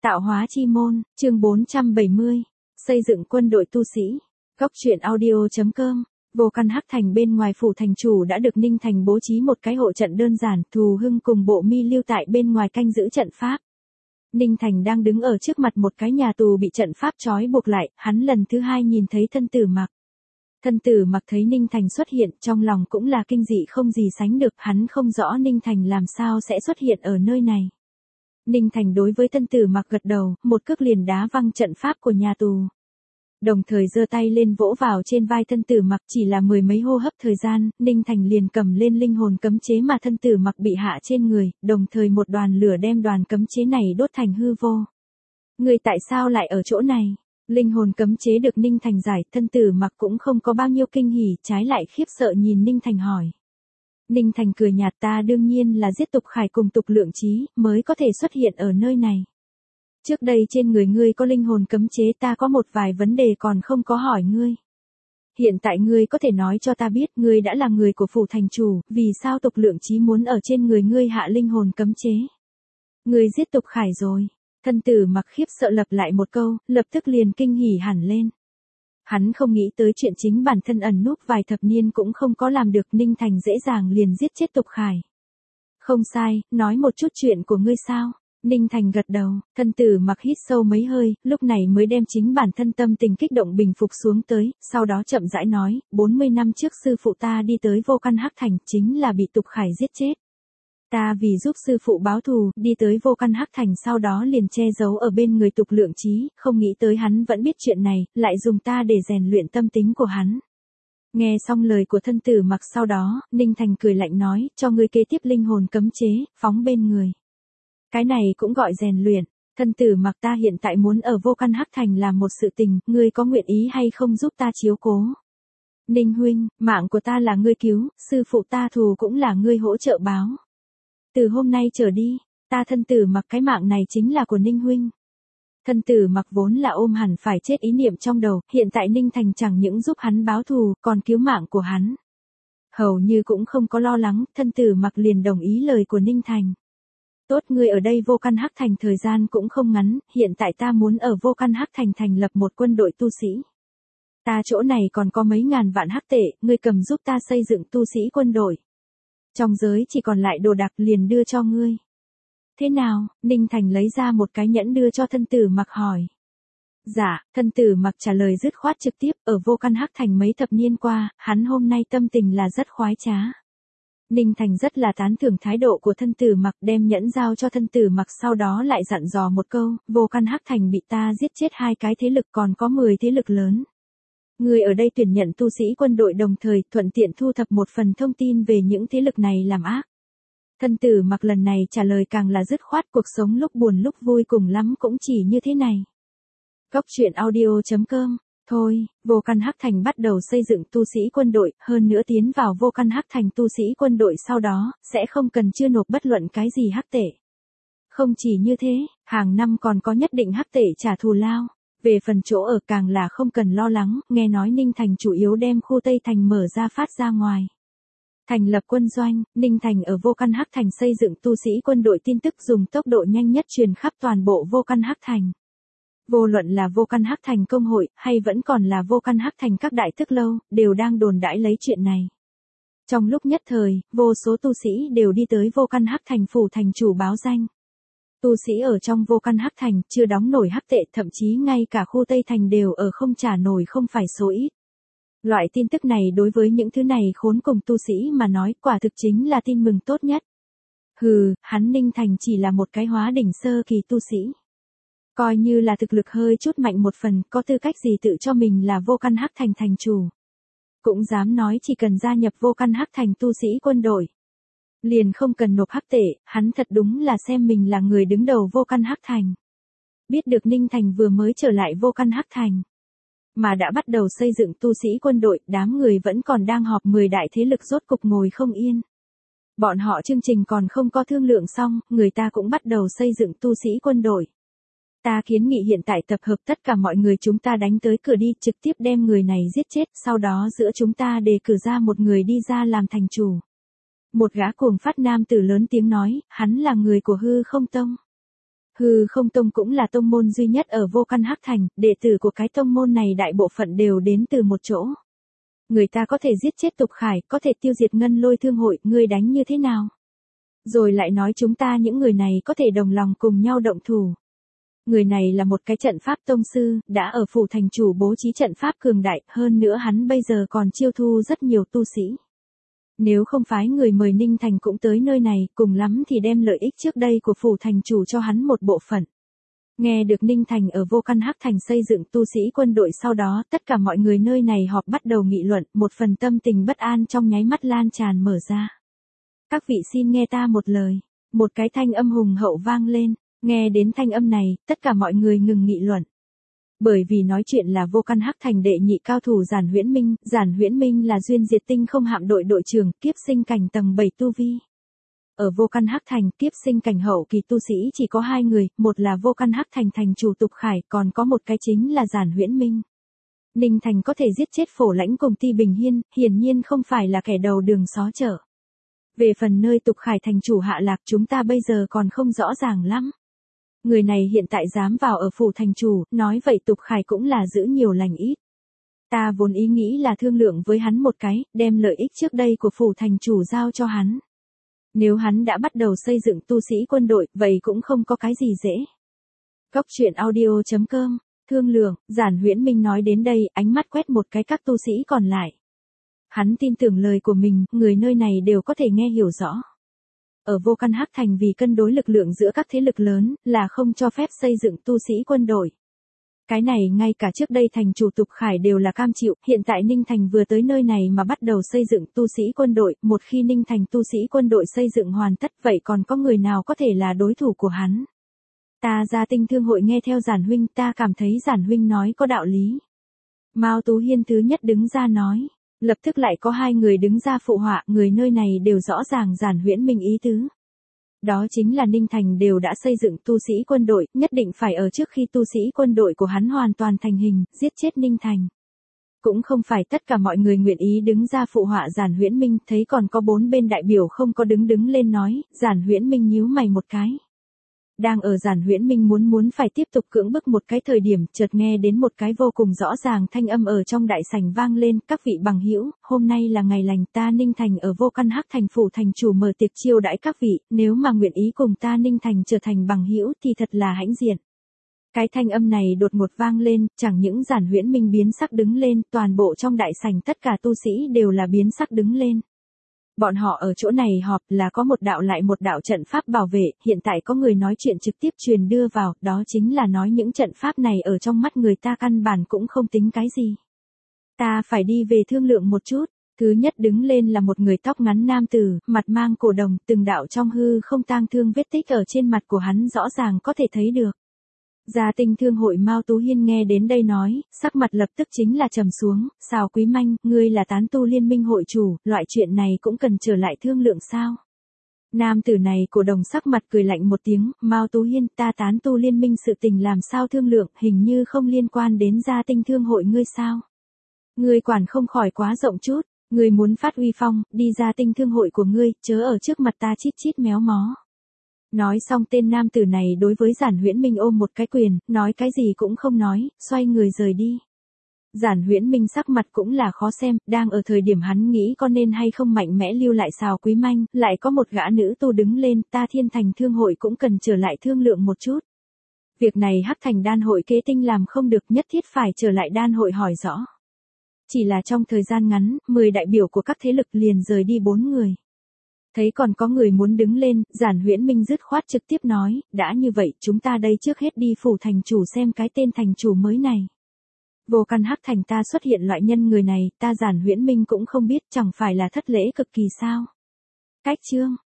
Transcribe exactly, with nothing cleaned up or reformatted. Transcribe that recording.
Tạo hóa chi môn, chương bốn trăm bảy mươi. Xây dựng quân đội tu sĩ. Góc truyện audio.com. Vô Căn Hắc Thành bên ngoài phủ thành chủ đã được Ninh Thành bố trí một cái hộ trận đơn giản, Thù Hưng cùng Bộ Mi lưu tại bên ngoài canh giữ trận pháp. Ninh Thành đang đứng ở trước mặt một cái nhà tù bị trận pháp trói buộc lại, hắn lần thứ hai nhìn thấy Thân Tử Mặc. Thân Tử Mặc thấy Ninh Thành xuất hiện, trong lòng cũng là kinh dị không gì sánh được, hắn không rõ Ninh Thành làm sao sẽ xuất hiện ở nơi này. Ninh Thành đối với Thân Tử Mặc gật đầu, một cước liền đá văng trận pháp của nhà tù. Đồng thời giơ tay lên vỗ vào trên vai Thân Tử Mặc, chỉ là mười mấy hô hấp thời gian, Ninh Thành liền cầm lên linh hồn cấm chế mà Thân Tử Mặc bị hạ trên người, đồng thời một đoàn lửa đem đoàn cấm chế này đốt thành hư vô. Người tại sao lại ở chỗ này? Linh hồn cấm chế được Ninh Thành giải, Thân Tử Mặc cũng không có bao nhiêu kinh hỉ, trái lại khiếp sợ nhìn Ninh Thành hỏi. Ninh Thành cười nhạt, ta đương nhiên là giết Tục Khải cùng Tục Lượng Chí mới có thể xuất hiện ở nơi này. Trước đây trên người ngươi có linh hồn cấm chế, ta có một vài vấn đề còn không có hỏi ngươi. Hiện tại ngươi có thể nói cho ta biết, ngươi đã là người của phủ thành chủ, vì sao Tục Lượng Chí muốn ở trên người ngươi hạ linh hồn cấm chế? Ngươi giết Tục Khải rồi. Thân Tử Mặc khiếp sợ lặp lại một câu, lập tức liền kinh hỉ hẳn lên. Hắn không nghĩ tới chuyện chính bản thân ẩn núp vài thập niên cũng không có làm được, Ninh Thành dễ dàng liền giết chết Tục Khải. Không sai, nói một chút chuyện của ngươi sao? Ninh Thành gật đầu, Thân Tử Mặc hít sâu mấy hơi, lúc này mới đem chính bản thân tâm tình kích động bình phục xuống tới, sau đó chậm rãi nói, bốn mươi năm trước sư phụ ta đi tới Vô Căn Hắc Thành, chính là bị Tục Khải giết chết. Ta vì giúp sư phụ báo thù, đi tới Vô Căn Hắc Thành, sau đó liền che giấu ở bên người Tục Lượng Chí, không nghĩ tới hắn vẫn biết chuyện này, lại dùng ta để rèn luyện tâm tính của hắn. Nghe xong lời của Thân Tử Mặc sau đó, Ninh Thành cười lạnh nói, cho ngươi kế tiếp linh hồn cấm chế, phóng bên người. Cái này cũng gọi rèn luyện. Thân Tử Mặc, ta hiện tại muốn ở Vô Căn Hắc Thành làm một sự tình, ngươi có nguyện ý hay không giúp ta chiếu cố? Ninh huynh, mạng của ta là ngươi cứu, sư phụ ta thù cũng là ngươi hỗ trợ báo. Từ hôm nay trở đi, ta Thân Tử Mặc cái mạng này chính là của Ninh huynh. Thân Tử Mặc vốn là ôm hẳn phải chết ý niệm trong đầu, hiện tại Ninh Thành chẳng những giúp hắn báo thù, còn cứu mạng của hắn. Hầu như cũng không có lo lắng, Thân Tử Mặc liền đồng ý lời của Ninh Thành. Tốt, ngươi ở đây Vô Căn Hắc Thành thời gian cũng không ngắn, hiện tại ta muốn ở Vô Căn Hắc Thành thành lập một quân đội tu sĩ. Ta chỗ này còn có mấy ngàn vạn hắc tệ, ngươi cầm giúp ta xây dựng tu sĩ quân đội. Trong giới chỉ còn lại đồ đạc, liền đưa cho ngươi. Thế nào? Ninh Thành lấy ra một cái nhẫn đưa cho Thân Tử Mặc hỏi. Dạ, Thân Tử Mặc trả lời dứt khoát trực tiếp, ở Vô Căn Hắc Thành mấy thập niên qua, hắn hôm nay tâm tình là rất khoái trá. Ninh Thành rất là tán thưởng thái độ của Thân Tử Mặc, đem nhẫn giao cho Thân Tử Mặc, sau đó lại dặn dò một câu, Vô Căn Hắc Thành bị ta giết chết hai cái thế lực, còn có mười thế lực lớn. Người ở đây tuyển nhận tu sĩ quân đội, đồng thời thuận tiện thu thập một phần thông tin về những thế lực này làm ác. Thân Tử Mặc lần này trả lời càng là dứt khoát, cuộc sống lúc buồn lúc vui cùng lắm cũng chỉ như thế này. Góc truyện audio.com. Thôi, Vô Căn Hắc Thành bắt đầu xây dựng tu sĩ quân đội, hơn nữa tiến vào Vô Căn Hắc Thành tu sĩ quân đội sau đó, sẽ không cần chưa nộp bất luận cái gì hắc tệ. Không chỉ như thế, hàng năm còn có nhất định hắc tệ trả thù lao. Về phần chỗ ở càng là không cần lo lắng, nghe nói Ninh Thành chủ yếu đem khu Tây Thành mở ra phát ra ngoài. Thành lập quân doanh, Ninh Thành ở Vô Căn Hắc Thành xây dựng tu sĩ quân đội, tin tức dùng tốc độ nhanh nhất truyền khắp toàn bộ Vô Căn Hắc Thành. Vô luận là Vô Căn Hắc Thành công hội, hay vẫn còn là Vô Căn Hắc Thành các đại thức lâu, đều đang đồn đãi lấy chuyện này. Trong lúc nhất thời, vô số tu sĩ đều đi tới Vô Căn Hắc Thành phủ thành chủ báo danh. Tu sĩ ở trong Vô Căn Hắc Thành chưa đóng nổi hắc tệ, thậm chí ngay cả khu Tây Thành đều ở không trả nổi không phải số ít. Loại tin tức này đối với những thứ này khốn cùng tu sĩ mà nói, quả thực chính là tin mừng tốt nhất. Hừ, hắn Ninh Thành chỉ là một cái hóa đỉnh sơ kỳ tu sĩ. Coi như là thực lực hơi chút mạnh một phần, có tư cách gì tự cho mình là Vô Căn Hắc Thành thành chủ. Cũng dám nói chỉ cần gia nhập Vô Căn Hắc Thành tu sĩ quân đội, liền không cần nộp hắc tệ, hắn thật đúng là xem mình là người đứng đầu Vô Căn Hắc Thành. Biết được Ninh Thành vừa mới trở lại Vô Căn Hắc Thành, mà đã bắt đầu xây dựng tu sĩ quân đội, đám người vẫn còn đang họp, mười đại thế lực rốt cục ngồi không yên. Bọn họ chương trình còn không có thương lượng xong, người ta cũng bắt đầu xây dựng tu sĩ quân đội. Ta kiến nghị hiện tại tập hợp tất cả mọi người chúng ta đánh tới cửa đi, trực tiếp đem người này giết chết, sau đó giữa chúng ta đề cử ra một người đi ra làm thành chủ. Một gã cuồng phát nam tử lớn tiếng nói, hắn là người của Hư Không Tông. Hư không tông cũng là tông môn duy nhất ở Vô Căn Hắc Thành, đệ tử của cái tông môn này đại bộ phận đều đến từ một chỗ. Người ta có thể giết chết Tục Khải, có thể tiêu diệt Ngân Lôi Thương hội, ngươi đánh như thế nào? Rồi lại nói chúng ta những người này có thể đồng lòng cùng nhau động thủ. Người này là một cái trận pháp tông sư, đã ở phủ thành chủ bố trí trận pháp cường đại, hơn nữa hắn bây giờ còn chiêu thu rất nhiều tu sĩ. Nếu không phái người mời Ninh Thành cũng tới nơi này, cùng lắm thì đem lợi ích trước đây của phủ thành chủ cho hắn một bộ phận. Nghe được Ninh Thành ở Vô Căn Hắc Thành xây dựng tu sĩ quân đội, sau đó tất cả mọi người nơi này họp bắt đầu nghị luận, một phần tâm tình bất an trong nháy mắt lan tràn mở ra. Các vị xin nghe ta một lời, một cái thanh âm hùng hậu vang lên, nghe đến thanh âm này, tất cả mọi người ngừng nghị luận. Bởi vì nói chuyện là Vô Căn Hắc Thành đệ nhị cao thủ Giản Huyễn Minh, Giản Huyễn Minh là duyên diệt tinh không hạm đội đội trưởng, kiếp sinh cảnh tầng bảy tu vi. Ở Vô Căn Hắc Thành, kiếp sinh cảnh hậu kỳ tu sĩ chỉ có hai người, một là Vô Căn Hắc Thành thành chủ Tục Khải, còn có một cái chính là Giản Huyễn Minh. Ninh Thành có thể giết chết Phổ Lãnh cùng Ti Bình Hiên, hiển nhiên không phải là kẻ đầu đường xó chợ. Về phần nơi Tục Khải thành chủ hạ lạc chúng ta bây giờ còn không rõ ràng lắm. Người này hiện tại dám vào ở phủ thành chủ, nói vậy Tục Khải cũng là giữ nhiều lành ít. Ta vốn ý nghĩ là thương lượng với hắn một cái, đem lợi ích trước đây của phủ thành chủ giao cho hắn. Nếu hắn đã bắt đầu xây dựng tu sĩ quân đội, vậy cũng không có cái gì dễ. Góc truyện audio chấm com, thương lượng, Giản Huyễn Minh nói đến đây, ánh mắt quét một cái các tu sĩ còn lại. Hắn tin tưởng lời của mình, người nơi này đều có thể nghe hiểu rõ. Ở Vô Căn Hắc Thành vì cân đối lực lượng giữa các thế lực lớn, là không cho phép xây dựng tu sĩ quân đội. Cái này ngay cả trước đây thành chủ Tục Khải đều là cam chịu, hiện tại Ninh Thành vừa tới nơi này mà bắt đầu xây dựng tu sĩ quân đội, một khi Ninh Thành tu sĩ quân đội xây dựng hoàn tất vậy còn có người nào có thể là đối thủ của hắn. Ta Gia Tinh Thương hội nghe theo Giản huynh, ta cảm thấy Giản huynh nói có đạo lý. Mao Tú Hiên thứ nhất đứng ra nói. Lập tức lại có hai người đứng ra phụ họa, người nơi này đều rõ ràng Giản Huyễn Minh ý tứ. Đó chính là Ninh Thành đều đã xây dựng tu sĩ quân đội, nhất định phải ở trước khi tu sĩ quân đội của hắn hoàn toàn thành hình, giết chết Ninh Thành. Cũng không phải tất cả mọi người nguyện ý đứng ra phụ họa Giản Huyễn Minh, thấy còn có bốn bên đại biểu không có đứng đứng lên nói, Giản Huyễn Minh nhíu mày một cái. Đang ở Giản Huyễn Minh muốn muốn phải tiếp tục cưỡng bức một cái thời điểm, chợt nghe đến một cái vô cùng rõ ràng thanh âm ở trong đại sảnh vang lên, các vị bằng hữu, hôm nay là ngày lành, ta Ninh Thành ở Vô Căn Hắc Thành phủ thành chủ mở tiệc chiêu đãi các vị, nếu mà nguyện ý cùng ta Ninh Thành trở thành bằng hữu thì thật là hãnh diện. Cái thanh âm này đột ngột vang lên, chẳng những Giản Huyễn Minh biến sắc đứng lên, toàn bộ trong đại sảnh tất cả tu sĩ đều là biến sắc đứng lên. Bọn họ ở chỗ này họp là có một đạo lại một đạo trận pháp bảo vệ, hiện tại có người nói chuyện trực tiếp truyền đưa vào, đó chính là nói những trận pháp này ở trong mắt người ta căn bản cũng không tính cái gì. Ta phải đi về thương lượng một chút, thứ nhất đứng lên là một người tóc ngắn nam tử, mặt mang cổ đồng, từng đạo trong hư không tang thương vết tích ở trên mặt của hắn rõ ràng có thể thấy được. Gia Tinh Thương hội Mao Tú Hiên nghe đến đây nói, sắc mặt lập tức chính là trầm xuống, Sào Quý Manh, ngươi là tán tu liên minh hội chủ, loại chuyện này cũng cần trở lại thương lượng sao? Nam tử này cổ đồng sắc mặt cười lạnh một tiếng, Mao Tú Hiên, ta tán tu liên minh sự tình làm sao thương lượng, hình như không liên quan đến Gia Tinh Thương hội ngươi sao? Ngươi quản không khỏi quá rộng chút, ngươi muốn phát uy phong, đi Gia Tinh Thương hội của ngươi, chớ ở trước mặt ta chít chít méo mó. Nói xong tên nam tử này đối với Giản Huyễn Minh ôm một cái quyền, nói cái gì cũng không nói, xoay người rời đi. Giản Huyễn Minh sắc mặt cũng là khó xem, đang ở thời điểm hắn nghĩ có nên hay không mạnh mẽ lưu lại Sào Quý Manh, lại có một gã nữ tu đứng lên, ta Thiên Thành Thương hội cũng cần trở lại thương lượng một chút. Việc này Hắc Thành Đan hội kế tinh làm không được, nhất thiết phải trở lại đan hội hỏi rõ. Chỉ là trong thời gian ngắn, mười đại biểu của các thế lực liền rời đi bốn người. Thấy còn có người muốn đứng lên, Giản Huyễn Minh dứt khoát trực tiếp nói, đã như vậy chúng ta đây trước hết đi phủ thành chủ xem cái tên thành chủ mới này. Vô Căn Hắc Thành ta xuất hiện loại nhân người này, ta Giản Huyễn Minh cũng không biết, chẳng phải là thất lễ cực kỳ sao. Cách chương,